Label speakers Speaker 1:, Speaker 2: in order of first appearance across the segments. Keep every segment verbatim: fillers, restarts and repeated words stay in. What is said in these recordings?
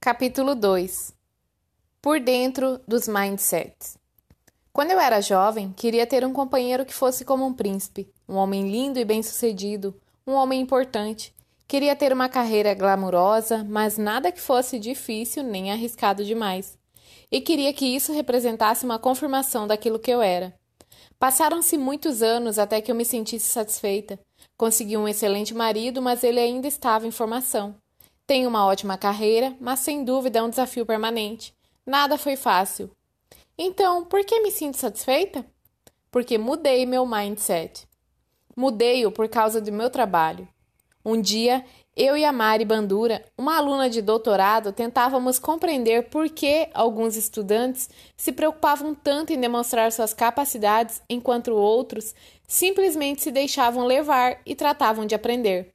Speaker 1: Capítulo dois. Por dentro dos mindsets. Quando eu era jovem, queria ter um companheiro que fosse como um príncipe, um homem lindo e bem-sucedido, um homem importante. Queria ter uma carreira glamurosa, mas nada que fosse difícil nem arriscado demais. E queria que isso representasse uma confirmação daquilo que eu era. Passaram-se muitos anos até que eu me sentisse satisfeita. Consegui um excelente marido, mas ele ainda estava em formação. Tenho uma ótima carreira, mas sem dúvida é um desafio permanente. Nada foi fácil. Então, por que me sinto satisfeita? Porque mudei meu mindset. Mudei-o por causa do meu trabalho. Um dia, eu e a Mari Bandura, uma aluna de doutorado, tentávamos compreender por que alguns estudantes se preocupavam tanto em demonstrar suas capacidades, enquanto outros simplesmente se deixavam levar e tratavam de aprender.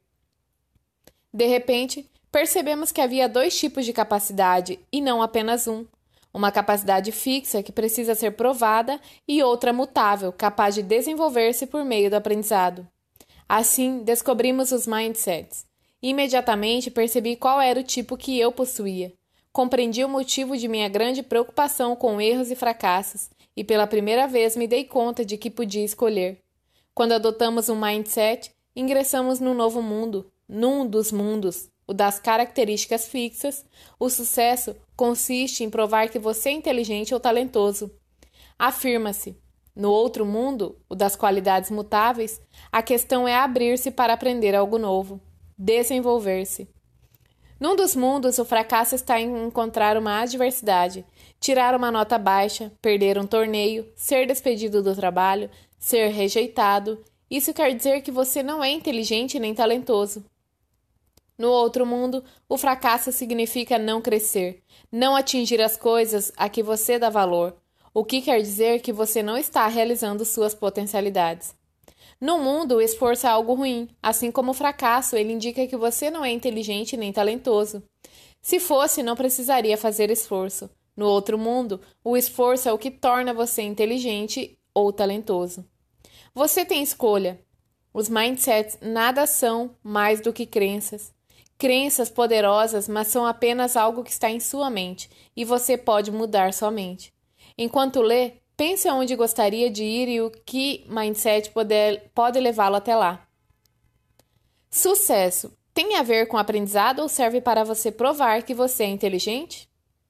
Speaker 1: De repente, percebemos que havia dois tipos de capacidade e não apenas um. Uma capacidade fixa que precisa ser provada e outra mutável, capaz de desenvolver-se por meio do aprendizado. Assim, descobrimos os mindsets. Imediatamente percebi qual era o tipo que eu possuía. Compreendi o motivo de minha grande preocupação com erros e fracassos e pela primeira vez me dei conta de que podia escolher. Quando adotamos um mindset, ingressamos num novo mundo, num dos mundos, o das características fixas. O sucesso consiste em provar que você é inteligente ou talentoso. Afirma-se. No outro mundo, o das qualidades mutáveis, a questão é abrir-se para aprender algo novo, desenvolver-se. Num dos mundos, o fracasso está em encontrar uma adversidade, tirar uma nota baixa, perder um torneio, ser despedido do trabalho, ser rejeitado. Isso quer dizer que você não é inteligente nem talentoso. No outro mundo, o fracasso significa não crescer, não atingir as coisas a que você dá valor, o que quer dizer que você não está realizando suas potencialidades. No mundo, o esforço é algo ruim, assim como o fracasso, ele indica que você não é inteligente nem talentoso. Se fosse, não precisaria fazer esforço. No outro mundo, o esforço é o que torna você inteligente ou talentoso. Você tem escolha. Os mindsets nada são mais do que crenças. Crenças poderosas, mas são apenas algo que está em sua mente, e você pode mudar sua mente. Enquanto lê, pense aonde gostaria de ir e o que mindset pode, pode levá-lo até lá. Sucesso tem a ver com aprendizado ou serve para você provar que você é inteligente?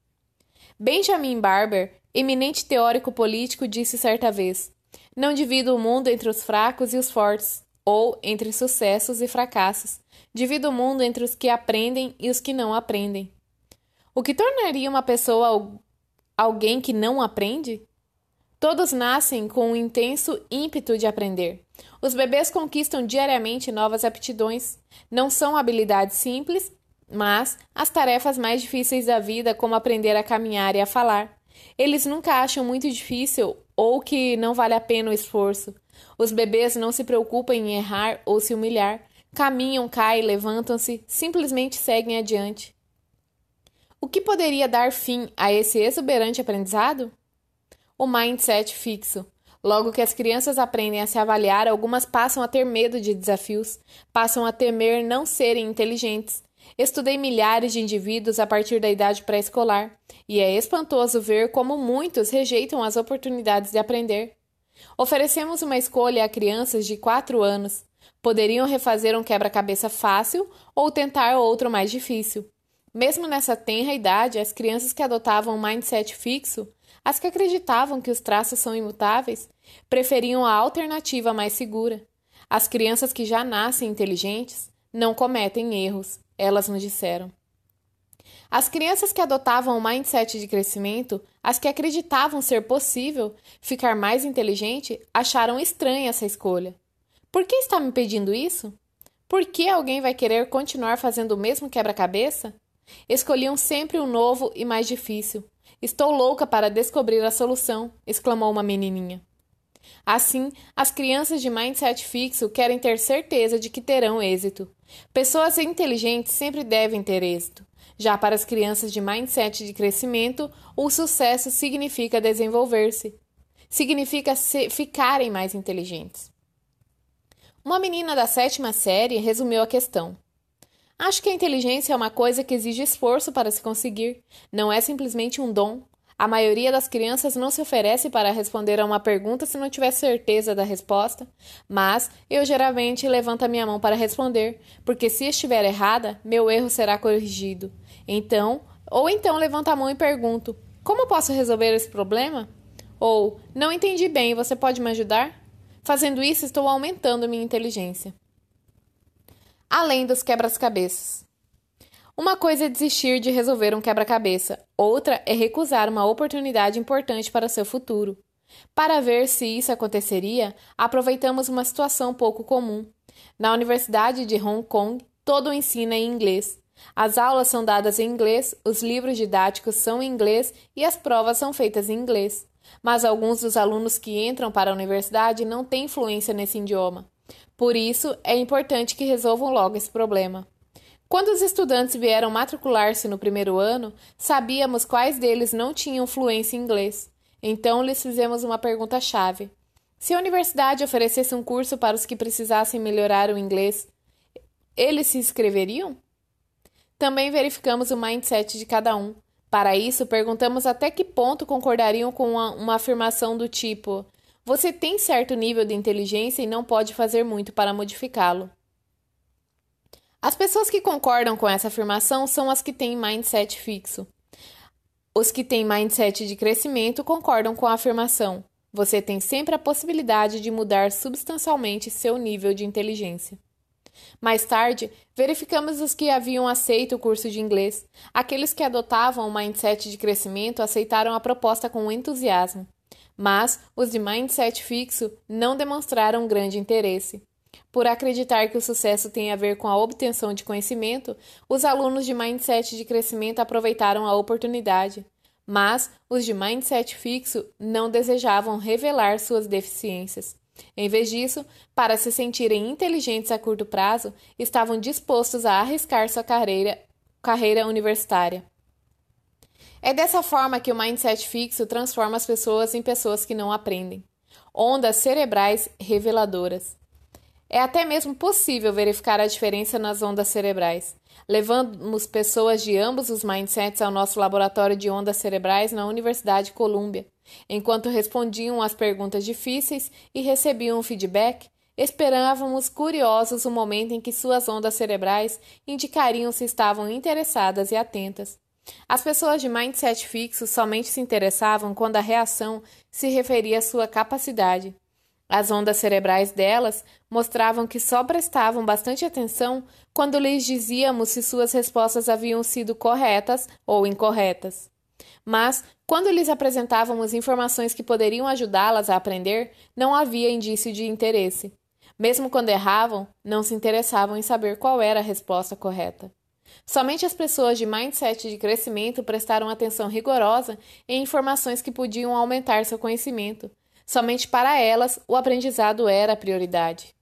Speaker 1: Benjamin Barber, eminente teórico político, disse certa vez: não divido o mundo entre os fracos e os fortes, ou entre sucessos e fracassos. Divido o mundo entre os que aprendem e os que não aprendem. O que tornaria uma pessoa alguém que não aprende? Todos nascem com um intenso ímpeto de aprender. Os bebês conquistam diariamente novas aptidões. Não são habilidades simples, mas as tarefas mais difíceis da vida, como aprender a caminhar e a falar. Eles nunca acham muito difícil ou que não vale a pena o esforço. Os bebês não se preocupam em errar ou se humilhar. Caminham, caem, levantam-se, simplesmente seguem adiante. O que poderia dar fim a esse exuberante aprendizado? O mindset fixo. Logo que as crianças aprendem a se avaliar, algumas passam a ter medo de desafios, passam a temer não serem inteligentes. Estudei milhares de indivíduos a partir da idade pré-escolar, e é espantoso ver como muitos rejeitam as oportunidades de aprender. Oferecemos uma escolha a crianças de quatro anos. Poderiam refazer um quebra-cabeça fácil ou tentar outro mais difícil. Mesmo nessa tenra idade, as crianças que adotavam um mindset fixo, as que acreditavam que os traços são imutáveis, preferiam a alternativa mais segura. As crianças que já nascem inteligentes não cometem erros, elas nos disseram. As crianças que adotavam um mindset de crescimento, as que acreditavam ser possível ficar mais inteligente, acharam estranha essa escolha. Por que está me pedindo isso? Por que alguém vai querer continuar fazendo o mesmo quebra-cabeça? Escolhiam sempre o novo e mais difícil. Estou louca para descobrir a solução, exclamou uma menininha. Assim, as crianças de mindset fixo querem ter certeza de que terão êxito. Pessoas inteligentes sempre devem ter êxito. Já para as crianças de mindset de crescimento, o sucesso significa desenvolver-se. Significa se ficarem mais inteligentes. Uma menina da sétima série resumiu a questão. Acho que a inteligência é uma coisa que exige esforço para se conseguir, não é simplesmente um dom. A maioria das crianças não se oferece para responder a uma pergunta se não tiver certeza da resposta, mas eu geralmente levanto a minha mão para responder, porque se estiver errada, meu erro será corrigido. Então, ou então levanto a mão e pergunto: como posso resolver esse problema? Ou, não entendi bem, você pode me ajudar? Fazendo isso, estou aumentando minha inteligência. Além dos quebra-cabeças. Uma coisa é desistir de resolver um quebra-cabeça, outra é recusar uma oportunidade importante para seu futuro. Para ver se isso aconteceria, aproveitamos uma situação pouco comum. Na Universidade de Hong Kong, todo o ensino é em inglês. As aulas são dadas em inglês, os livros didáticos são em inglês e as provas são feitas em inglês. Mas alguns dos alunos que entram para a universidade não têm fluência nesse idioma. Por isso, é importante que resolvam logo esse problema. Quando os estudantes vieram matricular-se no primeiro ano, sabíamos quais deles não tinham fluência em inglês. Então, lhes fizemos uma pergunta-chave. Se a universidade oferecesse um curso para os que precisassem melhorar o inglês, eles se inscreveriam? Também verificamos o mindset de cada um. Para isso, perguntamos até que ponto concordariam com uma, uma afirmação do tipo: você tem certo nível de inteligência e não pode fazer muito para modificá-lo. As pessoas que concordam com essa afirmação são as que têm mindset fixo. Os que têm mindset de crescimento concordam com a afirmação: você tem sempre a possibilidade de mudar substancialmente seu nível de inteligência. Mais tarde, verificamos os que haviam aceito o curso de inglês. Aqueles que adotavam o mindset de crescimento aceitaram a proposta com entusiasmo. Mas os de mindset fixo não demonstraram grande interesse. Por acreditar que o sucesso tem a ver com a obtenção de conhecimento, os alunos de mindset de crescimento aproveitaram a oportunidade. Mas os de mindset fixo não desejavam revelar suas deficiências. Em vez disso, para se sentirem inteligentes a curto prazo, estavam dispostos a arriscar sua carreira, carreira universitária. É dessa forma que o mindset fixo transforma as pessoas em pessoas que não aprendem. Ondas cerebrais reveladoras. É até mesmo possível verificar a diferença nas ondas cerebrais. Levamos pessoas de ambos os mindsets ao nosso laboratório de ondas cerebrais na Universidade de Colômbia. Enquanto respondiam às perguntas difíceis e recebiam um feedback, esperávamos curiosos o momento em que suas ondas cerebrais indicariam se estavam interessadas e atentas. As pessoas de mindset fixo somente se interessavam quando a reação se referia à sua capacidade. As ondas cerebrais delas mostravam que só prestavam bastante atenção quando lhes dizíamos se suas respostas haviam sido corretas ou incorretas. Mas, quando lhes apresentávamos informações que poderiam ajudá-las a aprender, não havia indício de interesse. Mesmo quando erravam, não se interessavam em saber qual era a resposta correta. Somente as pessoas de mindset de crescimento prestaram atenção rigorosa em informações que podiam aumentar seu conhecimento. Somente para elas, o aprendizado era a prioridade.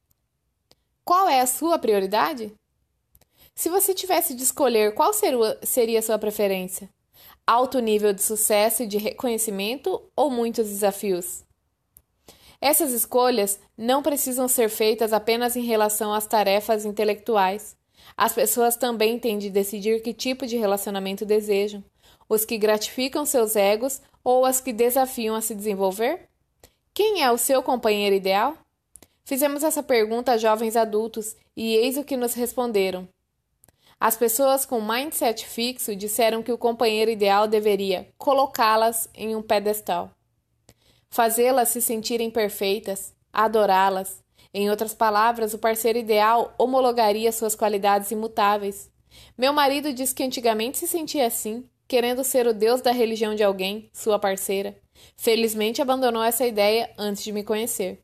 Speaker 1: Qual é a sua prioridade? Se você tivesse de escolher, qual seria a sua preferência? Alto nível de sucesso e de reconhecimento ou muitos desafios? Essas escolhas não precisam ser feitas apenas em relação às tarefas intelectuais. As pessoas também têm de decidir que tipo de relacionamento desejam, os que gratificam seus egos ou as que desafiam a se desenvolver? Quem é o seu companheiro ideal? Fizemos essa pergunta a jovens adultos e eis o que nos responderam. As pessoas com mindset fixo disseram que o companheiro ideal deveria colocá-las em um pedestal, fazê-las se sentirem perfeitas, adorá-las. Em outras palavras, o parceiro ideal homologaria suas qualidades imutáveis. Meu marido diz que antigamente se sentia assim, querendo ser o deus da religião de alguém, sua parceira. Felizmente abandonou essa ideia antes de me conhecer.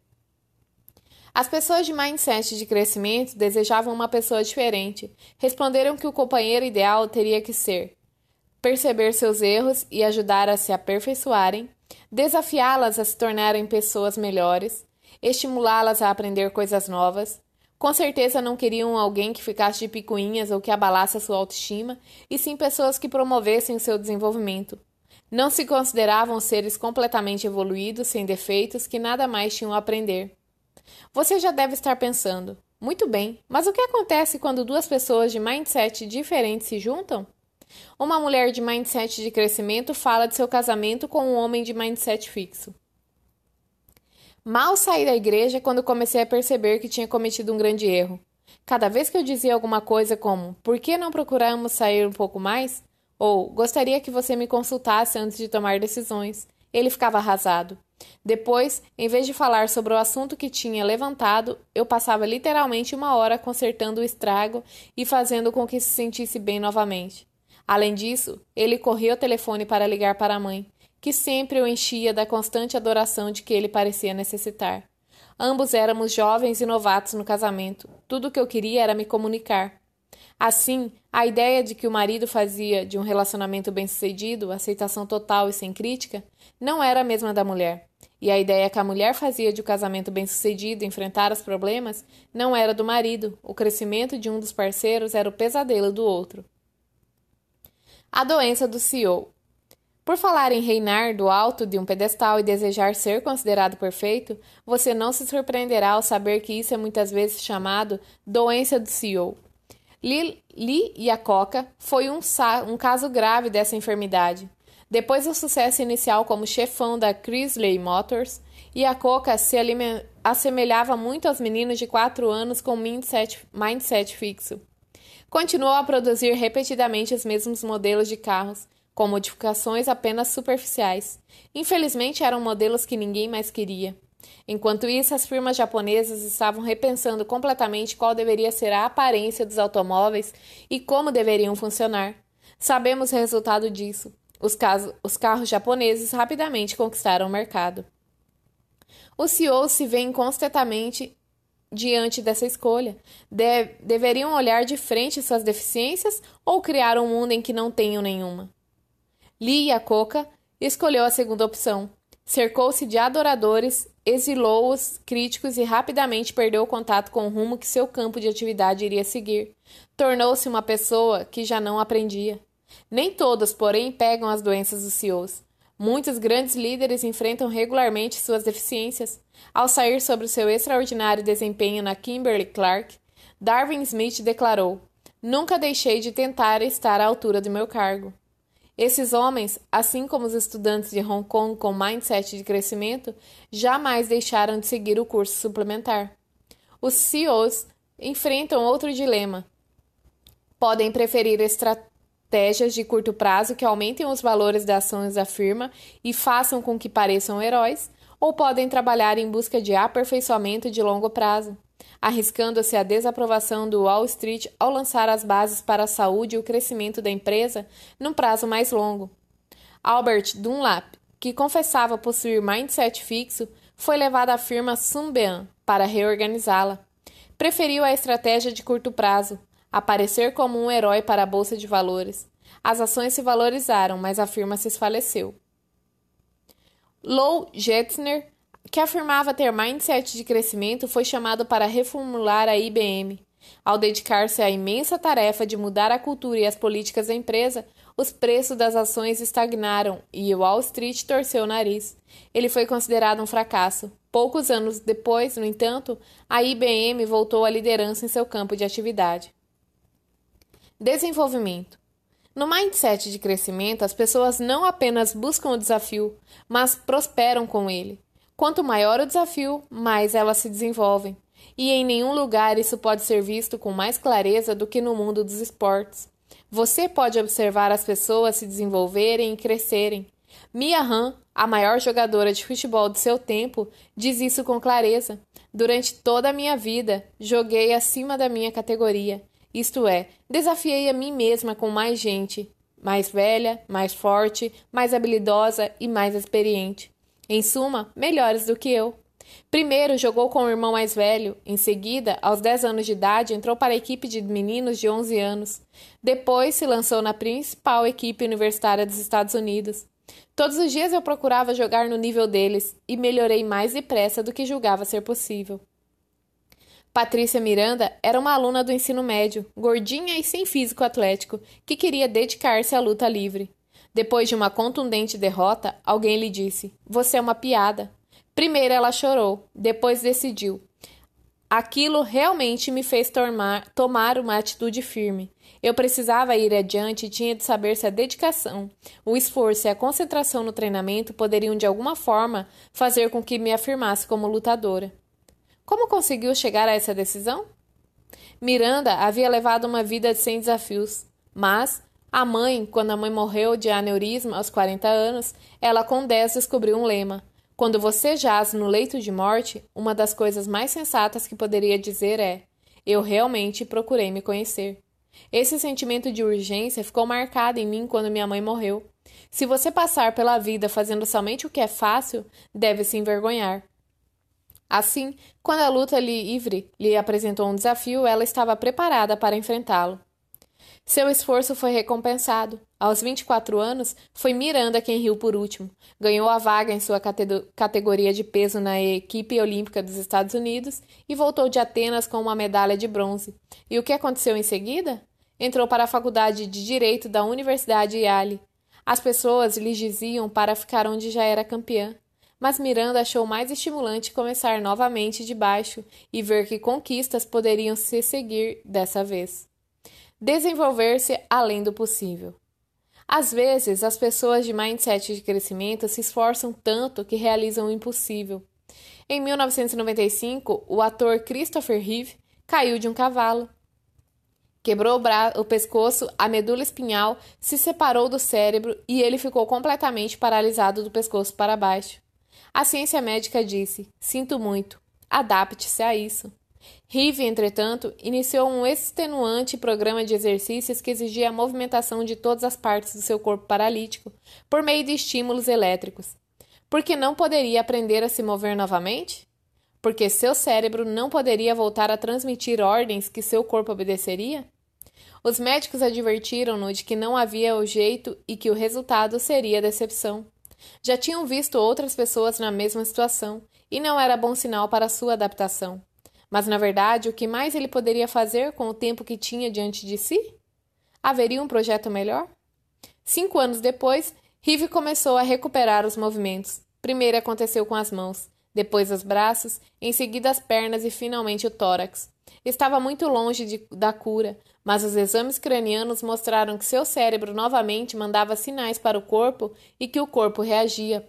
Speaker 1: As pessoas de mindset de crescimento desejavam uma pessoa diferente. Responderam que o companheiro ideal teria que ser perceber seus erros e ajudar a se aperfeiçoarem, desafiá-las a se tornarem pessoas melhores, estimulá-las a aprender coisas novas. Com certeza não queriam alguém que ficasse de picuinhas ou que abalasse a sua autoestima, e sim pessoas que promovessem o seu desenvolvimento. Não se consideravam seres completamente evoluídos, sem defeitos, que nada mais tinham a aprender. Você já deve estar pensando, Muito bem, mas o que acontece quando duas pessoas de mindset diferentes se juntam? Uma mulher de mindset de crescimento fala de seu casamento com um homem de mindset fixo. Mal saí da igreja quando comecei a perceber que tinha cometido um grande erro. Cada vez que eu dizia alguma coisa como "por que não procuramos sair um pouco mais?" ou "gostaria que você me consultasse antes de tomar decisões", ele ficava arrasado. Depois, em vez de falar sobre o assunto que tinha levantado, eu passava literalmente uma hora consertando o estrago e fazendo com que se sentisse bem novamente. Além disso, ele corria ao telefone para ligar para a mãe, que sempre o enchia da constante adoração de que ele parecia necessitar. Ambos éramos jovens e novatos no casamento. Tudo o que eu queria era me comunicar. Assim, a ideia de que o marido fazia de um relacionamento bem-sucedido, aceitação total e sem crítica, não era a mesma da mulher. E a ideia que a mulher fazia de um casamento bem-sucedido enfrentar os problemas não era do marido. O crescimento de um dos parceiros era o pesadelo do outro. A doença do C E O. Por falar em reinar do alto de um pedestal e desejar ser considerado perfeito, você não se surpreenderá ao saber que isso é muitas vezes chamado doença do C E O. Lee, Lee Iacocca foi um, um caso grave dessa enfermidade. Depois do sucesso inicial como chefão da Chrysler Motors, Iacocca se assemelhava muito aos meninos de quatro anos com mindset, mindset fixo. Continuou a produzir repetidamente os mesmos modelos de carros, com modificações apenas superficiais. Infelizmente, eram modelos que ninguém mais queria. Enquanto isso, as firmas japonesas estavam repensando completamente qual deveria ser a aparência dos automóveis e como deveriam funcionar. Sabemos o resultado disso. Os, casos, os carros japoneses rapidamente conquistaram o mercado. Os C E Os se veem constantemente diante dessa escolha. De, deveriam olhar de frente suas deficiências ou criar um mundo em que não tenham nenhuma? Lee Iacocca escolheu a segunda opção. Cercou-se de adoradores, exilou os críticos e rapidamente perdeu o contato com o rumo que seu campo de atividade iria seguir. Tornou-se uma pessoa que já não aprendia. Nem todos, porém, pegam as doenças dos C E Os. Muitos grandes líderes enfrentam regularmente suas deficiências. Ao sair sobre o seu extraordinário desempenho na Kimberly-Clark, Darwin Smith declarou: "Nunca deixei de tentar estar à altura do meu cargo." Esses homens, assim como os estudantes de Hong Kong com mindset de crescimento, jamais deixaram de seguir o curso suplementar. Os C E Os enfrentam outro dilema. Podem preferir estratégias de curto prazo que aumentem os valores das ações da firma e façam com que pareçam heróis, ou podem trabalhar em busca de aperfeiçoamento de longo prazo, arriscando-se a desaprovação do Wall Street ao lançar as bases para a saúde e o crescimento da empresa num prazo mais longo. Albert Dunlap, que confessava possuir mindset fixo, foi levado à firma Sunbeam para reorganizá-la. Preferiu a estratégia de curto prazo, aparecer como um herói para a bolsa de valores. As ações se valorizaram, mas a firma se esfaleceu. Lou Gerstner, que afirmava ter mindset de crescimento, foi chamado para reformular a I B M. Ao dedicar-se à imensa tarefa de mudar a cultura e as políticas da empresa, os preços das ações estagnaram e Wall Street torceu o nariz. Ele foi considerado um fracasso. Poucos anos depois, no entanto, a I B M voltou à liderança em seu campo de atividade. Desenvolvimento. No mindset de crescimento, as pessoas não apenas buscam o desafio, mas prosperam com ele. Quanto maior o desafio, mais elas se desenvolvem. E em nenhum lugar isso pode ser visto com mais clareza do que no mundo dos esportes. Você pode observar as pessoas se desenvolverem e crescerem. Mia Hamm, a maior jogadora de futebol de seu tempo, diz isso com clareza. Durante toda a minha vida, joguei acima da minha categoria. Isto é, desafiei a mim mesma com mais gente, mais velha, mais forte, mais habilidosa e mais experiente. Em suma, melhores do que eu. Primeiro jogou com o irmão mais velho, em seguida, aos dez anos de idade, entrou para a equipe de meninos de onze anos. Depois se lançou na principal equipe universitária dos Estados Unidos. Todos os dias eu procurava jogar no nível deles e melhorei mais depressa do que julgava ser possível. Patrícia Miranda era uma aluna do ensino médio, gordinha e sem físico atlético, que queria dedicar-se à luta livre. Depois de uma contundente derrota, alguém lhe disse: "Você é uma piada." Primeiro ela chorou, depois decidiu: Aquilo realmente me fez tomar, tomar uma atitude firme. Eu precisava ir adiante e tinha de saber se a dedicação, o esforço e a concentração no treinamento poderiam de alguma forma fazer com que me afirmasse como lutadora. Como conseguiu chegar a essa decisão? Miranda havia levado uma vida sem desafios, mas a mãe, quando a mãe morreu de aneurisma aos quarenta anos, ela com dez descobriu um lema. Quando você jaz no leito de morte, uma das coisas mais sensatas que poderia dizer é: eu realmente procurei me conhecer. Esse sentimento de urgência ficou marcado em mim quando minha mãe morreu. Se você passar pela vida fazendo somente o que é fácil, deve se envergonhar. Assim, quando a luta livre lhe apresentou um desafio, ela estava preparada para enfrentá-lo. Seu esforço foi recompensado. Aos vinte e quatro anos, foi Miranda quem riu por último. Ganhou a vaga em sua categoria de peso na equipe olímpica dos Estados Unidos e voltou de Atenas com uma medalha de bronze. E o que aconteceu em seguida? Entrou para a faculdade de Direito da Universidade Yale. As pessoas lhe diziam para ficar onde já era campeã. Mas Miranda achou mais estimulante começar novamente de baixo e ver que conquistas poderiam se seguir dessa vez. Desenvolver-se além do possível. Às vezes, as pessoas de mindset de crescimento se esforçam tanto que realizam o impossível. Em mil novecentos e noventa e cinco, o ator Christopher Reeve caiu de um cavalo. Quebrou o, bra- o pescoço, a medula espinhal se separou do cérebro e ele ficou completamente paralisado do pescoço para baixo. A ciência médica disse: sinto muito, adapte-se a isso. Reeve, entretanto, iniciou um extenuante programa de exercícios que exigia a movimentação de todas as partes do seu corpo paralítico por meio de estímulos elétricos. Porque não poderia aprender a se mover novamente? Porque seu cérebro não poderia voltar a transmitir ordens que seu corpo obedeceria? Os médicos advertiram-no de que não havia o jeito e que o resultado seria decepção. Já tinham visto outras pessoas na mesma situação e não era bom sinal para sua adaptação. Mas, na verdade, o que mais ele poderia fazer com o tempo que tinha diante de si? Haveria um projeto melhor? Cinco anos depois, Reeve começou a recuperar os movimentos. Primeiro aconteceu com as mãos, depois os braços, em seguida as pernas e finalmente o tórax. Estava muito longe de, da cura, mas os exames cranianos mostraram que seu cérebro novamente mandava sinais para o corpo e que o corpo reagia.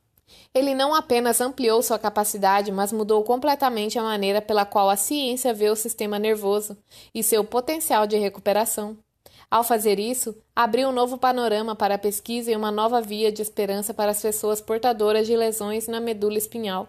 Speaker 1: Ele não apenas ampliou sua capacidade, mas mudou completamente a maneira pela qual a ciência vê o sistema nervoso e seu potencial de recuperação. Ao fazer isso, abriu um novo panorama para a pesquisa e uma nova via de esperança para as pessoas portadoras de lesões na medula espinhal.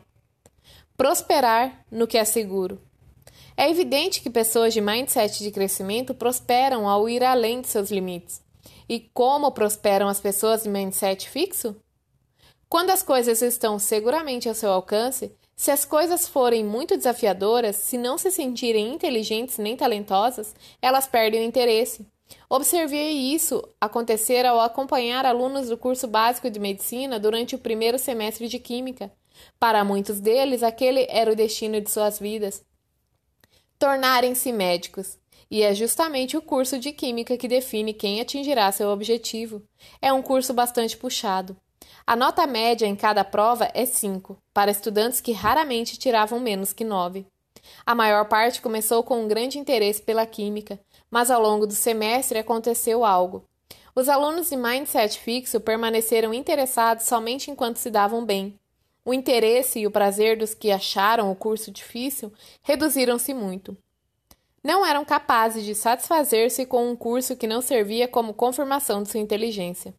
Speaker 1: Prosperar no que é seguro. É evidente que pessoas de mindset de crescimento prosperam ao ir além de seus limites. E como prosperam as pessoas de mindset fixo? Quando as coisas estão seguramente ao seu alcance, se as coisas forem muito desafiadoras, se não se sentirem inteligentes nem talentosas, elas perdem o interesse. Observei isso acontecer ao acompanhar alunos do curso básico de medicina durante o primeiro semestre de química. Para muitos deles, aquele era o destino de suas vidas. Tornarem-se médicos. E é justamente o curso de química que define quem atingirá seu objetivo. É um curso bastante puxado. A nota média em cada prova é cinco, para estudantes que raramente tiravam menos que nove. A maior parte começou com um grande interesse pela química, mas ao longo do semestre aconteceu algo. Os alunos de mindset fixo permaneceram interessados somente enquanto se davam bem. O interesse e o prazer dos que acharam o curso difícil reduziram-se muito. Não eram capazes de satisfazer-se com um curso que não servia como confirmação de sua inteligência.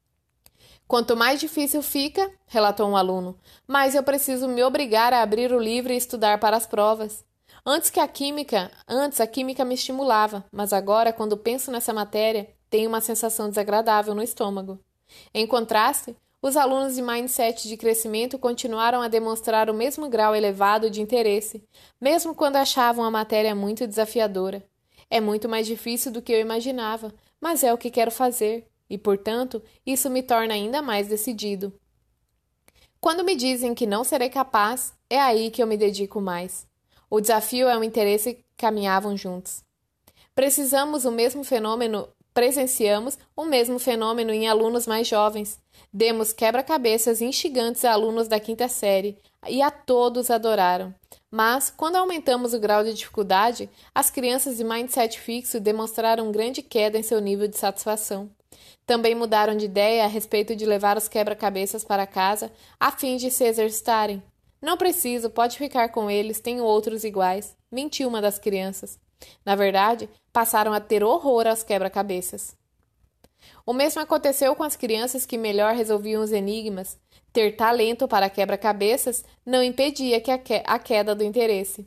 Speaker 1: Quanto mais difícil fica, relatou um aluno, mais eu preciso me obrigar a abrir o livro e estudar para as provas. Antes que a química, antes a química me estimulava, mas agora, quando penso nessa matéria, tenho uma sensação desagradável no estômago. Em contraste, os alunos de mindset de crescimento continuaram a demonstrar o mesmo grau elevado de interesse, mesmo quando achavam a matéria muito desafiadora. É muito mais difícil do que eu imaginava, mas é o que quero fazer. E, portanto, isso me torna ainda mais decidido. Quando me dizem que não serei capaz, é aí que eu me dedico mais. O desafio é o interesse que caminhavam juntos. Precisamos o mesmo fenômeno, presenciamos o mesmo fenômeno em alunos mais jovens. Demos quebra-cabeças instigantes a alunos da quinta série, e a todos adoraram. Mas, quando aumentamos o grau de dificuldade, as crianças de mindset fixo demonstraram grande queda em seu nível de satisfação. Também mudaram de ideia a respeito de levar os quebra-cabeças para casa a fim de se exercitarem. Não preciso, pode ficar com eles, tenho outros iguais, mentiu uma das crianças. Na verdade, passaram a ter horror aos quebra-cabeças. O mesmo aconteceu com as crianças que melhor resolviam os enigmas. Ter talento para quebra-cabeças não impedia que a, que a queda do interesse.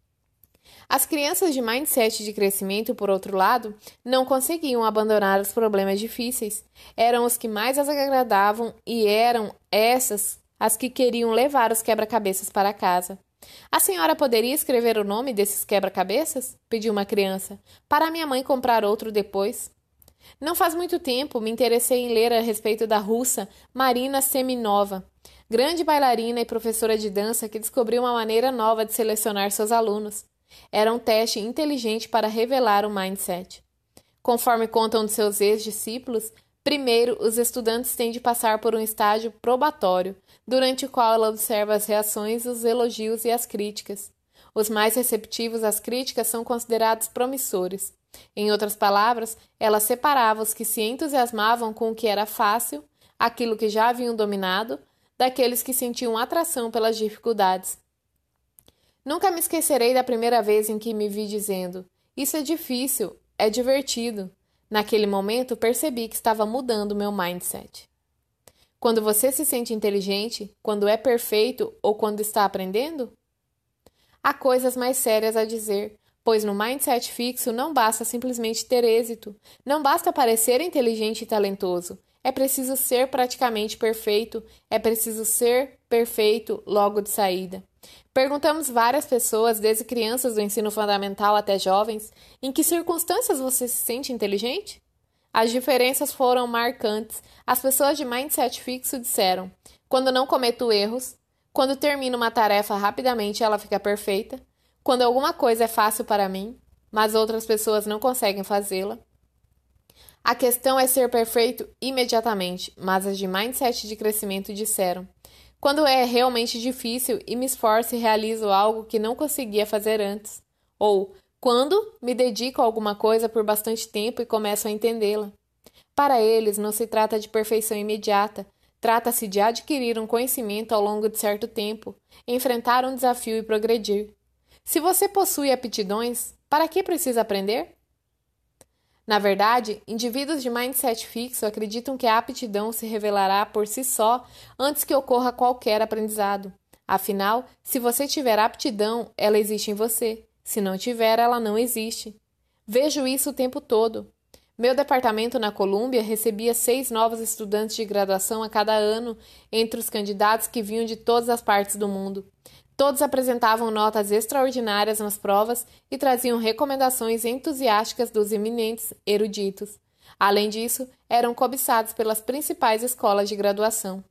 Speaker 1: As crianças de mindset de crescimento, por outro lado, não conseguiam abandonar os problemas difíceis. Eram os que mais as agradavam e eram essas as que queriam levar os quebra-cabeças para casa. A senhora poderia escrever o nome desses quebra-cabeças? Pediu uma criança, para minha mãe comprar outro depois. Não faz muito tempo me interessei em ler a respeito da russa Marina Seminova, grande bailarina e professora de dança que descobriu uma maneira nova de selecionar seus alunos. Era um teste inteligente para revelar o mindset. Conforme contam de seus ex-discípulos, primeiro os estudantes têm de passar por um estágio probatório, durante o qual ela observa as reações, os elogios e as críticas. Os mais receptivos às críticas são considerados promissores. Em outras palavras, ela separava os que se entusiasmavam com o que era fácil, aquilo que já haviam dominado, daqueles que sentiam atração pelas dificuldades. Nunca me esquecerei da primeira vez em que me vi dizendo: isso é difícil, é divertido. Naquele momento, percebi que estava mudando meu mindset. Quando você se sente inteligente, quando é perfeito ou quando está aprendendo? Há coisas mais sérias a dizer, pois no mindset fixo não basta simplesmente ter êxito, não basta parecer inteligente e talentoso, é preciso ser praticamente perfeito, é preciso ser perfeito logo de saída. Perguntamos várias pessoas, desde crianças do ensino fundamental até jovens, em que circunstâncias você se sente inteligente? As diferenças foram marcantes. As pessoas de mindset fixo disseram: quando não cometo erros, quando termino uma tarefa rapidamente ela fica perfeita, quando alguma coisa é fácil para mim, mas outras pessoas não conseguem fazê-la. A questão é ser perfeito imediatamente, mas as de mindset de crescimento disseram: quando é realmente difícil e me esforço e realizo algo que não conseguia fazer antes. Ou, quando me dedico a alguma coisa por bastante tempo e começo a entendê-la. Para eles, não se trata de perfeição imediata, trata-se de adquirir um conhecimento ao longo de certo tempo, enfrentar um desafio e progredir. Se você possui aptidões, para que precisa aprender? Na verdade, indivíduos de mindset fixo acreditam que a aptidão se revelará por si só antes que ocorra qualquer aprendizado. Afinal, se você tiver aptidão, ela existe em você. Se não tiver, ela não existe. Vejo isso o tempo todo. Meu departamento na Colômbia recebia seis novos estudantes de graduação a cada ano entre os candidatos que vinham de todas as partes do mundo. Todos apresentavam notas extraordinárias nas provas e traziam recomendações entusiásticas dos eminentes eruditos. Além disso, eram cobiçados pelas principais escolas de graduação.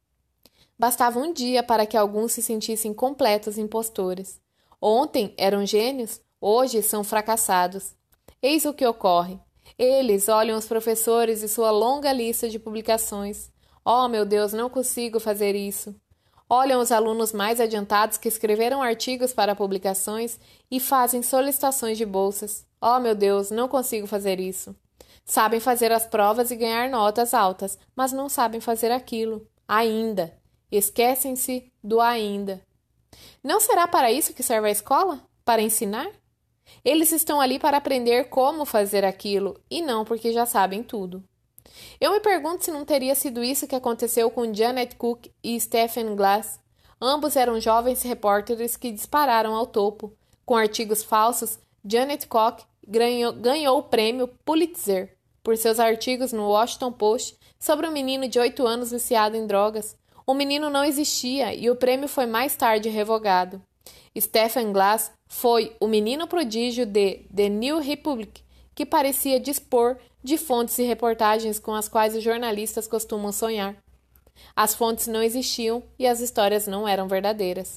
Speaker 1: Bastava um dia para que alguns se sentissem completos impostores. Ontem eram gênios, hoje são fracassados. Eis o que ocorre. Eles olham os professores e sua longa lista de publicações. Oh, meu Deus, não consigo fazer isso. Olham os alunos mais adiantados que escreveram artigos para publicações e fazem solicitações de bolsas. Oh, meu Deus, não consigo fazer isso. Sabem fazer as provas e ganhar notas altas, mas não sabem fazer aquilo. Ainda. Esquecem-se do ainda. Não será para isso que serve a escola? Para ensinar? Eles estão ali para aprender como fazer aquilo e não porque já sabem tudo. Eu me pergunto se não teria sido isso que aconteceu com Janet Cook e Stephen Glass. Ambos eram jovens repórteres que dispararam ao topo. Com artigos falsos, Janet Cook ganhou, ganhou o prêmio Pulitzer por seus artigos no Washington Post sobre um menino de oito anos viciado em drogas. O menino não existia e o prêmio foi mais tarde revogado. Stephen Glass foi o menino prodígio de The New Republic, que parecia dispor de fontes e reportagens com as quais os jornalistas costumam sonhar. As fontes não existiam e as histórias não eram verdadeiras.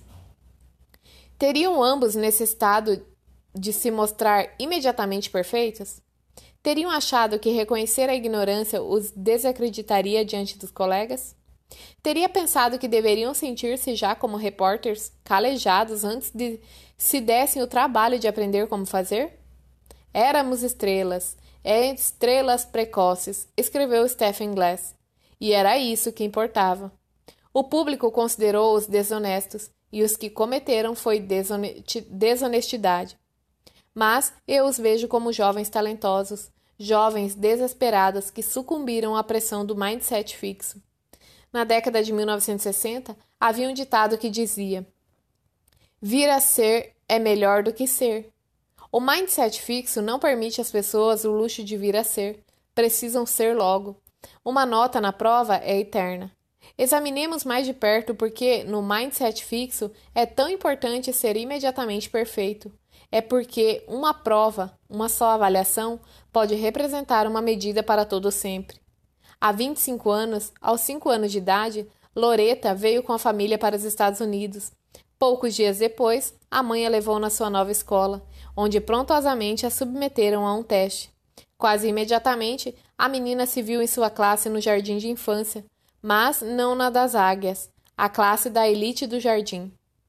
Speaker 1: Teriam ambos necessitado de se mostrar imediatamente perfeitos? Teriam achado que reconhecer a ignorância os desacreditaria diante dos colegas? Teria pensado que deveriam sentir-se já como repórteres, calejados antes de se dessem o trabalho de aprender como fazer? Éramos estrelas, estrelas precoces, escreveu Stephen Glass. E era isso que importava. O público considerou-os desonestos, e os que cometeram foi desonestidade. Mas eu os vejo como jovens talentosos, jovens desesperados que sucumbiram à pressão do mindset fixo. Na década de mil novecentos e sessenta, havia um ditado que dizia: vir a ser é melhor do que ser. O mindset fixo não permite às pessoas o luxo de vir a ser, precisam ser logo. Uma nota na prova é eterna. Examinemos mais de perto porque, no mindset fixo, é tão importante ser imediatamente perfeito. É porque uma prova, uma só avaliação, pode representar uma medida para todo sempre. Há vinte e cinco anos, aos cinco anos de idade, Loretta veio com a família para os Estados Unidos. Poucos dias depois, a mãe a levou na sua nova escola, onde prontosamente a submeteram a um teste. Quase imediatamente, a menina se viu em sua classe no jardim de infância, mas não na das águias, a classe da elite do jardim.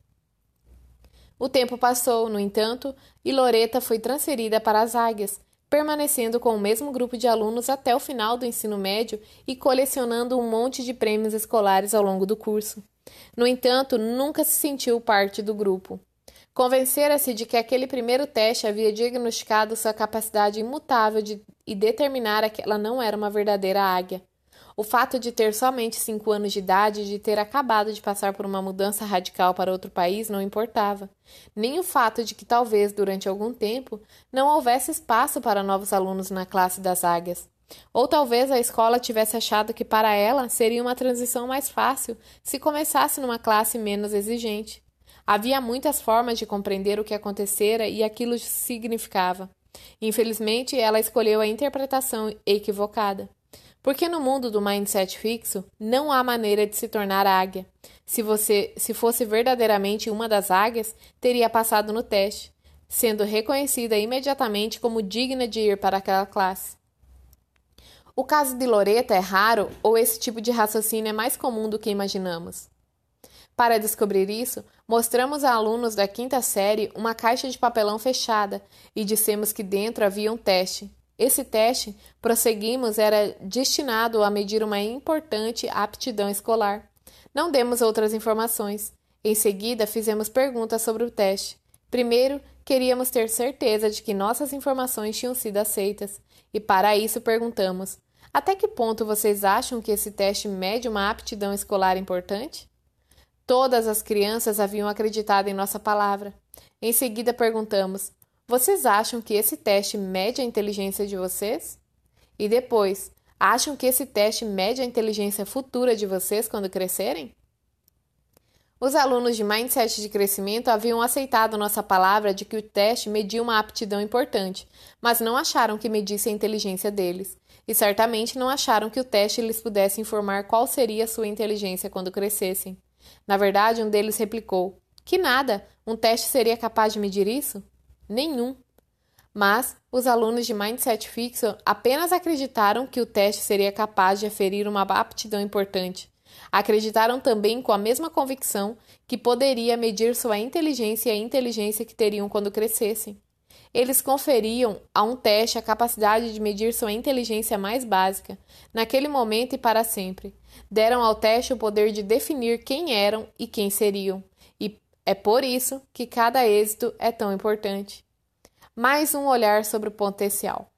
Speaker 1: O tempo passou, no entanto, e Loretta foi transferida para as águias, permanecendo com o mesmo grupo de alunos até o final do ensino médio e colecionando um monte de prêmios escolares ao longo do curso. No entanto, nunca se sentiu parte do grupo. Convencera-se de que aquele primeiro teste havia diagnosticado sua capacidade imutável de, e determinara que ela não era uma verdadeira águia. O fato de ter somente cinco anos de idade e de ter acabado de passar por uma mudança radical para outro país não importava. Nem o fato de que talvez, durante algum tempo, não houvesse espaço para novos alunos na classe das águias. Ou talvez a escola tivesse achado que para ela seria uma transição mais fácil se começasse numa classe menos exigente. Havia muitas formas de compreender o que acontecera e aquilo significava. Infelizmente, ela escolheu a interpretação equivocada. Porque no mundo do mindset fixo, não há maneira de se tornar águia. Se você, se fosse verdadeiramente uma das águias, teria passado no teste, sendo reconhecida imediatamente como digna de ir para aquela classe. O caso de Loretta é raro ou esse tipo de raciocínio é mais comum do que imaginamos? Para descobrir isso, mostramos a alunos da quinta série uma caixa de papelão fechada e dissemos que dentro havia um teste. Esse teste, prosseguimos, era destinado a medir uma importante aptidão escolar. Não demos outras informações. Em seguida, fizemos perguntas sobre o teste. Primeiro, queríamos ter certeza de que nossas informações tinham sido aceitas. E para isso perguntamos: até que ponto vocês acham que esse teste mede uma aptidão escolar importante? Todas as crianças haviam acreditado em nossa palavra. Em seguida perguntamos: vocês acham que esse teste mede a inteligência de vocês? E depois, acham que esse teste mede a inteligência futura de vocês quando crescerem? Os alunos de mindset de crescimento haviam aceitado nossa palavra de que o teste media uma aptidão importante, mas não acharam que medisse a inteligência deles. E certamente não acharam que o teste lhes pudesse informar qual seria a sua inteligência quando crescessem. Na verdade, um deles replicou: que nada, um teste seria capaz de medir isso? Nenhum. Mas os alunos de mindset fixo apenas acreditaram que o teste seria capaz de aferir uma aptidão importante. Acreditaram também com a mesma convicção que poderia medir sua inteligência e a inteligência que teriam quando crescessem. Eles conferiam a um teste a capacidade de medir sua inteligência mais básica, naquele momento e para sempre. Deram ao teste o poder de definir quem eram e quem seriam. E é por isso que cada êxito é tão importante. Mais um olhar sobre o potencial.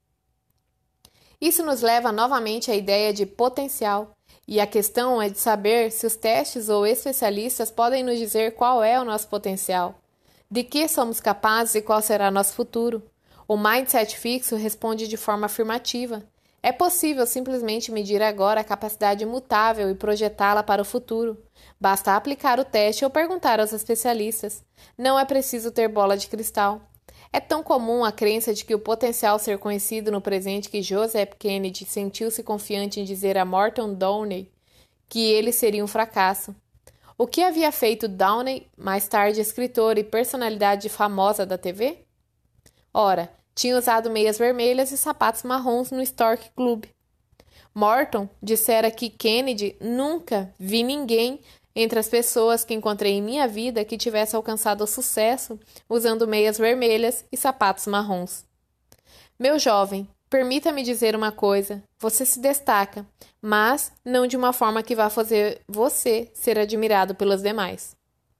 Speaker 1: Isso nos leva novamente à ideia de potencial. E a questão é de saber se os testes ou especialistas podem nos dizer qual é o nosso potencial. De que somos capazes e qual será nosso futuro? O mindset fixo responde de forma afirmativa. É possível simplesmente medir agora a capacidade imutável e projetá-la para o futuro. Basta aplicar o teste ou perguntar aos especialistas. Não é preciso ter bola de cristal. É tão comum a crença de que o potencial ser conhecido no presente que Joseph Kennedy sentiu-se confiante em dizer a Morton Downey que ele seria um fracasso. O que havia feito Downey, mais tarde escritor e personalidade famosa da T V? Ora, tinha usado meias vermelhas e sapatos marrons no Stork Club. Morton dissera que Kennedy nunca vi ninguém entre as pessoas que encontrei em minha vida que tivesse alcançado o sucesso usando meias vermelhas e sapatos marrons. Meu jovem, permita-me dizer uma coisa. Você se destaca, mas não de uma forma que vá fazer você ser admirado pelos demais.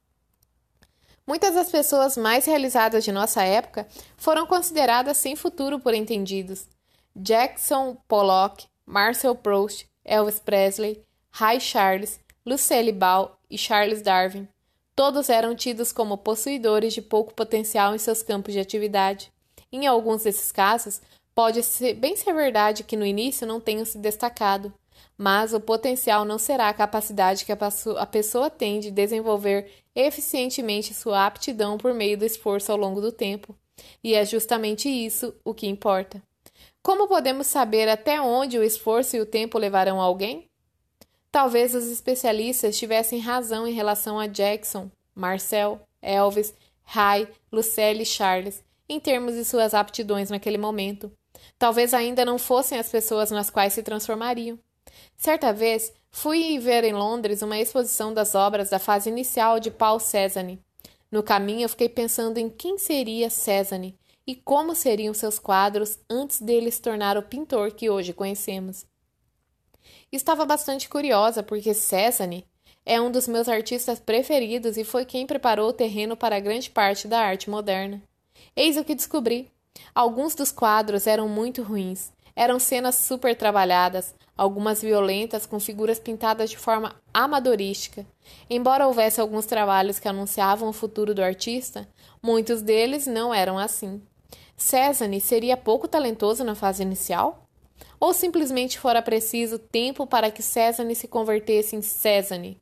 Speaker 1: Muitas das pessoas mais realizadas de nossa época foram consideradas sem futuro por entendidos. Jackson Pollock, Marcel Proust, Elvis Presley, Ray Charles, Lucille Ball e Charles Darwin. Todos eram tidos como possuidores de pouco potencial em seus campos de atividade. Em alguns desses casos, pode ser, bem ser verdade que no início não tenham se destacado, mas o potencial não será a capacidade que a pessoa tem de desenvolver eficientemente sua aptidão por meio do esforço ao longo do tempo. E é justamente isso o que importa. Como podemos saber até onde o esforço e o tempo levarão alguém? Talvez os especialistas tivessem razão em relação a Jackson, Marcel, Elvis, Ray, Lucille e Charles, em termos de suas aptidões naquele momento. Talvez ainda não fossem as pessoas nas quais se transformariam. Certa vez, fui ver em Londres uma exposição das obras da fase inicial de Paul Cézanne. No caminho, eu fiquei pensando em quem seria Cézanne e como seriam seus quadros antes dele se tornar o pintor que hoje conhecemos. Estava bastante curiosa porque Cézanne é um dos meus artistas preferidos e foi quem preparou o terreno para grande parte da arte moderna. Eis o que descobri. Alguns dos quadros eram muito ruins. Eram cenas super trabalhadas, algumas violentas com figuras pintadas de forma amadorística. Embora houvesse alguns trabalhos que anunciavam o futuro do artista, muitos deles não eram assim. Cézanne seria pouco talentoso na fase inicial? Ou simplesmente fora preciso tempo para que Cézanne se convertesse em Cézanne?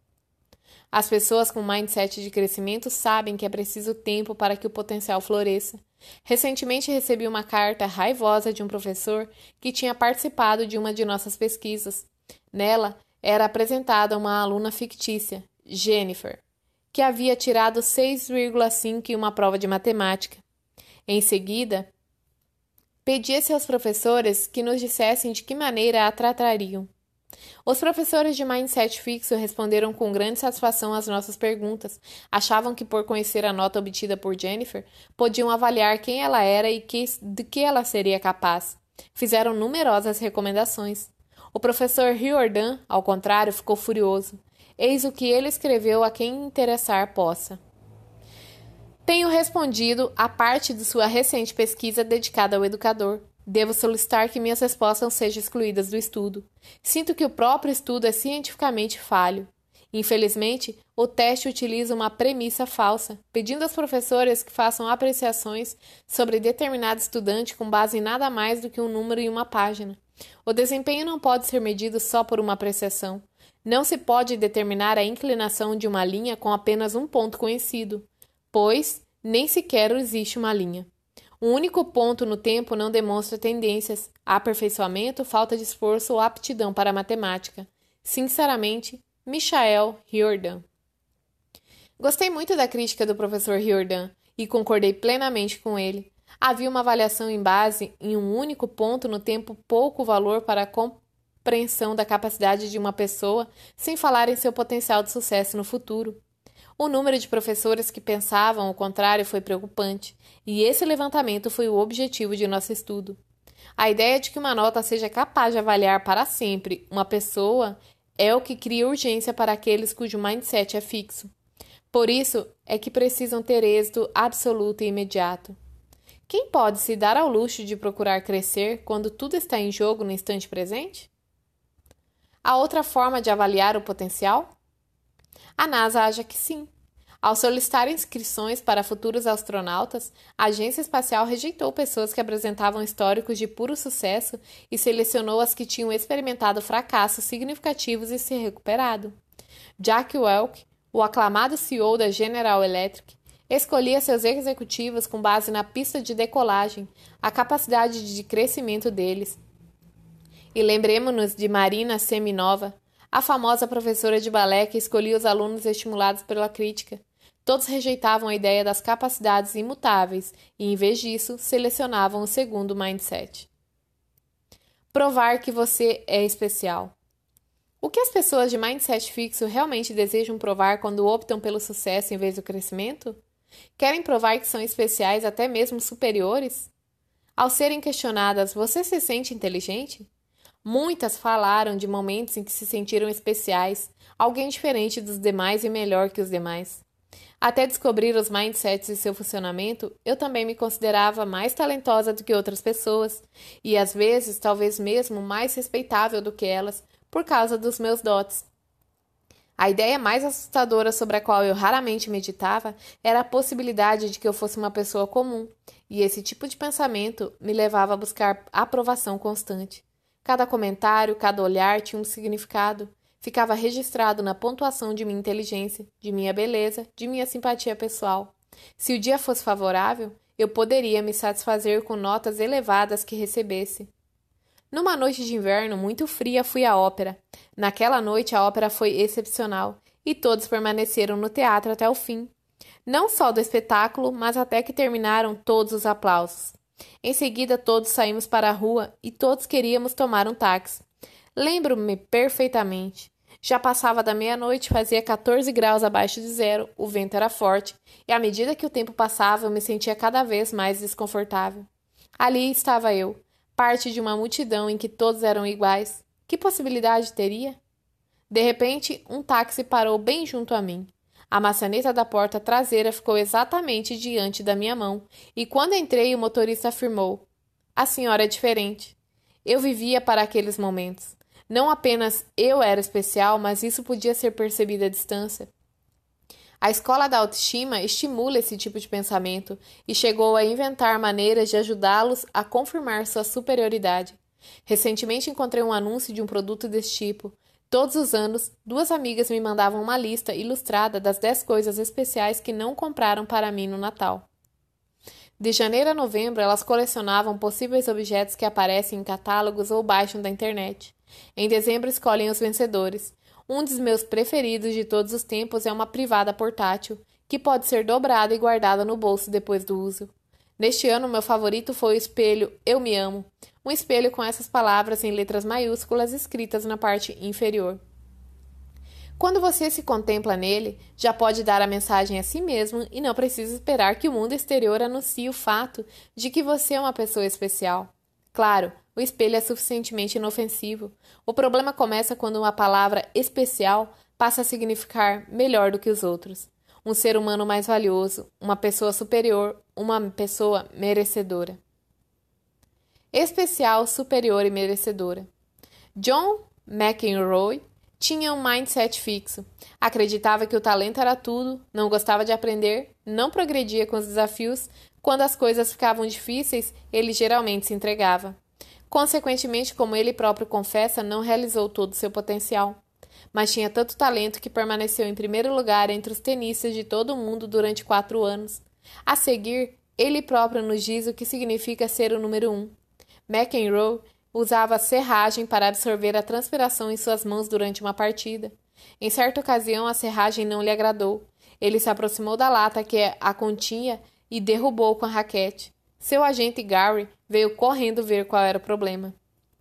Speaker 1: As pessoas com mindset de crescimento sabem que é preciso tempo para que o potencial floresça. Recentemente recebi uma carta raivosa de um professor que tinha participado de uma de nossas pesquisas. Nela, era apresentada uma aluna fictícia, Jennifer, que havia tirado seis vírgula cinco em uma prova de matemática. Em seguida, pedi a seus professores que nos dissessem de que maneira a tratariam. Os professores de mindset fixo responderam com grande satisfação às nossas perguntas. Achavam que, por conhecer a nota obtida por Jennifer, podiam avaliar quem ela era e que, de que ela seria capaz. Fizeram numerosas recomendações. O professor Riordan, ao contrário, ficou furioso. Eis o que ele escreveu a quem interessar possa. Tenho respondido a parte de sua recente pesquisa dedicada ao educador. Devo solicitar que minhas respostas sejam excluídas do estudo. Sinto que o próprio estudo é cientificamente falho. Infelizmente, o teste utiliza uma premissa falsa, pedindo aos professores que façam apreciações sobre determinado estudante com base em nada mais do que um número e uma página. O desempenho não pode ser medido só por uma apreciação. Não se pode determinar a inclinação de uma linha com apenas um ponto conhecido, pois nem sequer existe uma linha. Um único ponto no tempo não demonstra tendências, aperfeiçoamento, falta de esforço ou aptidão para a matemática. Sinceramente, Michael Riordan. Gostei muito da crítica do professor Riordan e concordei plenamente com ele. Havia uma avaliação em base em um único ponto no tempo pouco valor para a compreensão da capacidade de uma pessoa, sem falar em seu potencial de sucesso no futuro. O número de professores que pensavam o contrário foi preocupante, e esse levantamento foi o objetivo de nosso estudo. A ideia de que uma nota seja capaz de avaliar para sempre uma pessoa é o que cria urgência para aqueles cujo mindset é fixo. Por isso é que precisam ter êxito absoluto e imediato. Quem pode se dar ao luxo de procurar crescer quando tudo está em jogo no instante presente? Há outra forma de avaliar o potencial? A NASA acha que sim. Ao solicitar inscrições para futuros astronautas, a agência espacial rejeitou pessoas que apresentavam históricos de puro sucesso e selecionou as que tinham experimentado fracassos significativos e se recuperado. Jack Welch, o aclamado C E O da General Electric, escolhia seus executivos com base na pista de decolagem, a capacidade de crescimento deles. E lembremos-nos de Marina Seminova, a famosa professora de balé que escolhia os alunos estimulados pela crítica. Todos rejeitavam a ideia das capacidades imutáveis e, em vez disso, selecionavam o segundo mindset. Provar que você é especial. O que as pessoas de mindset fixo realmente desejam provar quando optam pelo sucesso em vez do crescimento? Querem provar que são especiais, até mesmo superiores? Ao serem questionadas, você se sente inteligente? Muitas falaram de momentos em que se sentiram especiais, alguém diferente dos demais e melhor que os demais. Até descobrir os mindsets e seu funcionamento, eu também me considerava mais talentosa do que outras pessoas, e às vezes talvez mesmo mais respeitável do que elas, por causa dos meus dotes. A ideia mais assustadora sobre a qual eu raramente meditava era a possibilidade de que eu fosse uma pessoa comum, e esse tipo de pensamento me levava a buscar aprovação constante. Cada comentário, cada olhar tinha um significado, ficava registrado na pontuação de minha inteligência, de minha beleza, de minha simpatia pessoal. Se o dia fosse favorável, eu poderia me satisfazer com notas elevadas que recebesse. Numa noite de inverno muito fria, fui à ópera. Naquela noite, a ópera foi excepcional e todos permaneceram no teatro até o fim. Não só do espetáculo, mas até que terminaram todos os aplausos. Em seguida, todos saímos para a rua e todos queríamos tomar um táxi. Lembro-me perfeitamente. Já passava da meia-noite, fazia quatorze graus abaixo de zero, o vento era forte e à medida que o tempo passava, eu me sentia cada vez mais desconfortável. Ali estava eu, parte de uma multidão em que todos eram iguais. Que possibilidade teria? De repente, um táxi parou bem junto a mim. A maçaneta da porta traseira ficou exatamente diante da minha mão, e quando entrei, o motorista afirmou: "A senhora é diferente." Eu vivia para aqueles momentos. Não apenas eu era especial, mas isso podia ser percebido à distância. A escola da autoestima estimula esse tipo de pensamento e chegou a inventar maneiras de ajudá-los a confirmar sua superioridade. Recentemente encontrei um anúncio de um produto desse tipo. Todos os anos, duas amigas me mandavam uma lista ilustrada das dez coisas especiais que não compraram para mim no Natal. De janeiro a novembro, elas colecionavam possíveis objetos que aparecem em catálogos ou baixam da internet. Em dezembro, escolhem os vencedores. Um dos meus preferidos de todos os tempos é uma privada portátil, que pode ser dobrada e guardada no bolso depois do uso. Neste ano, meu favorito foi o espelho Eu Me Amo, um espelho com essas palavras em letras maiúsculas escritas na parte inferior. Quando você se contempla nele, já pode dar a mensagem a si mesmo e não precisa esperar que o mundo exterior anuncie o fato de que você é uma pessoa especial. Claro, o espelho é suficientemente inofensivo. O problema começa quando uma palavra especial passa a significar melhor do que os outros. Um ser humano mais valioso, uma pessoa superior, uma pessoa merecedora. Especial, superior e merecedora. John McEnroe tinha um mindset fixo. Acreditava que o talento era tudo, não gostava de aprender, não progredia com os desafios. Quando as coisas ficavam difíceis, ele geralmente se entregava. Consequentemente, como ele próprio confessa, não realizou todo o seu potencial. Mas tinha tanto talento que permaneceu em primeiro lugar entre os tenistas de todo o mundo durante quatro anos. A seguir, ele próprio nos diz o que significa ser o número um. McEnroe usava serragem para absorver a transpiração em suas mãos durante uma partida. Em certa ocasião, a serragem não lhe agradou. Ele se aproximou da lata que a continha e derrubou com a raquete. Seu agente Gary veio correndo ver qual era o problema.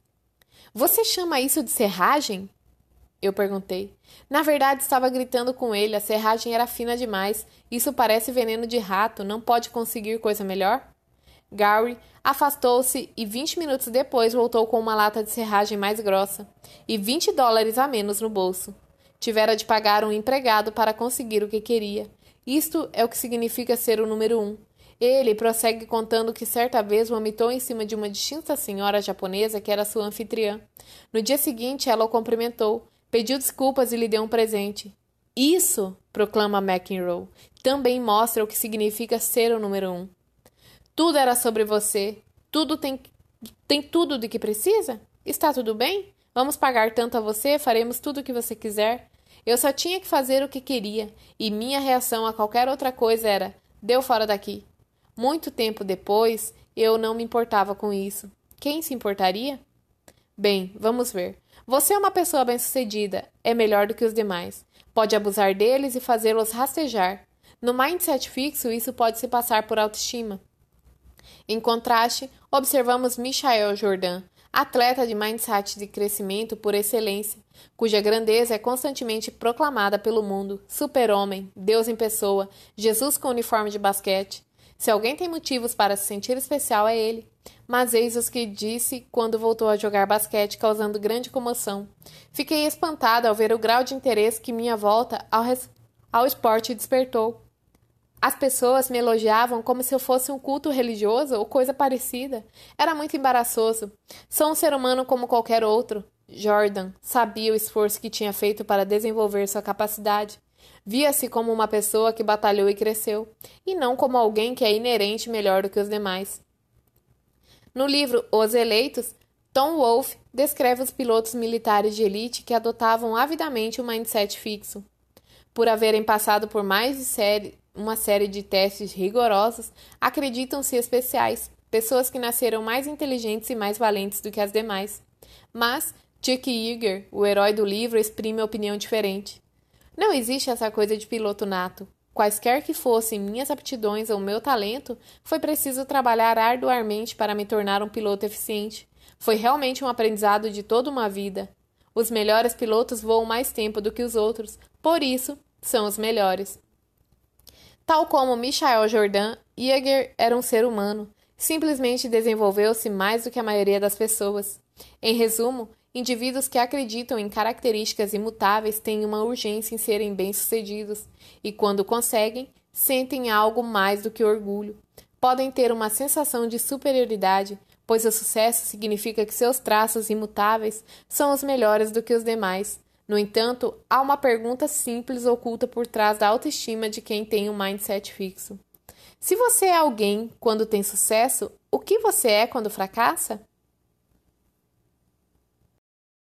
Speaker 1: "Você chama isso de serragem?" Eu perguntei. Na verdade, estava gritando com ele. A serragem era fina demais. Isso parece veneno de rato. Não pode conseguir coisa melhor? Gary afastou-se e vinte minutos depois voltou com uma lata de serragem mais grossa e vinte dólares a menos no bolso. Tivera de pagar um empregado para conseguir o que queria. Isto é o que significa ser o número um. Ele prossegue contando que certa vez vomitou em cima de uma distinta senhora japonesa que era sua anfitriã. No dia seguinte, ela o cumprimentou, pediu desculpas e lhe deu um presente. Isso, proclama McEnroe, também mostra o que significa ser o número um. Tudo era sobre você. Tudo tem, tem tudo do que precisa? Está tudo bem? Vamos pagar tanto a você, faremos tudo o que você quiser. Eu só tinha que fazer o que queria, e minha reação a qualquer outra coisa era, deu fora daqui. Muito tempo depois, eu não me importava com isso. Quem se importaria? Bem, vamos ver. Você é uma pessoa bem-sucedida, é melhor do que os demais. Pode abusar deles e fazê-los rastejar. No mindset fixo, isso pode se passar por autoestima. Em contraste, observamos Michael Jordan, atleta de mindset de crescimento por excelência, cuja grandeza é constantemente proclamada pelo mundo, super-homem, Deus em pessoa, Jesus com uniforme de basquete. Se alguém tem motivos para se sentir especial é ele. Mas eis os que disse quando voltou a jogar basquete, causando grande comoção. Fiquei espantada ao ver o grau de interesse que minha volta ao, res... ao esporte despertou. As pessoas me elogiavam como se eu fosse um culto religioso ou coisa parecida. Era muito embaraçoso. Sou um ser humano como qualquer outro. Jordan sabia o esforço que tinha feito para desenvolver sua capacidade. Via-se como uma pessoa que batalhou e cresceu, e não como alguém que é inerente melhor do que os demais. No livro Os Eleitos, Tom Wolfe descreve os pilotos militares de elite que adotavam avidamente o mindset fixo. Por haverem passado por mais de série, uma série de testes rigorosos, acreditam-se especiais, pessoas que nasceram mais inteligentes e mais valentes do que as demais. Mas Chuck Yeager, o herói do livro, exprime opinião diferente. Não existe essa coisa de piloto nato. Quaisquer que fossem minhas aptidões ou meu talento, foi preciso trabalhar arduamente para me tornar um piloto eficiente. Foi realmente um aprendizado de toda uma vida. Os melhores pilotos voam mais tempo do que os outros, por isso, são os melhores. Tal como Michael Jordan, Yeager era um ser humano. Simplesmente desenvolveu-se mais do que a maioria das pessoas. Em resumo, indivíduos que acreditam em características imutáveis têm uma urgência em serem bem-sucedidos e, quando conseguem, sentem algo mais do que orgulho. Podem ter uma sensação de superioridade, pois o sucesso significa que seus traços imutáveis são os melhores do que os demais. No entanto, há uma pergunta simples oculta por trás da autoestima de quem tem um mindset fixo. Se você é alguém quando tem sucesso, o que você é quando fracassa?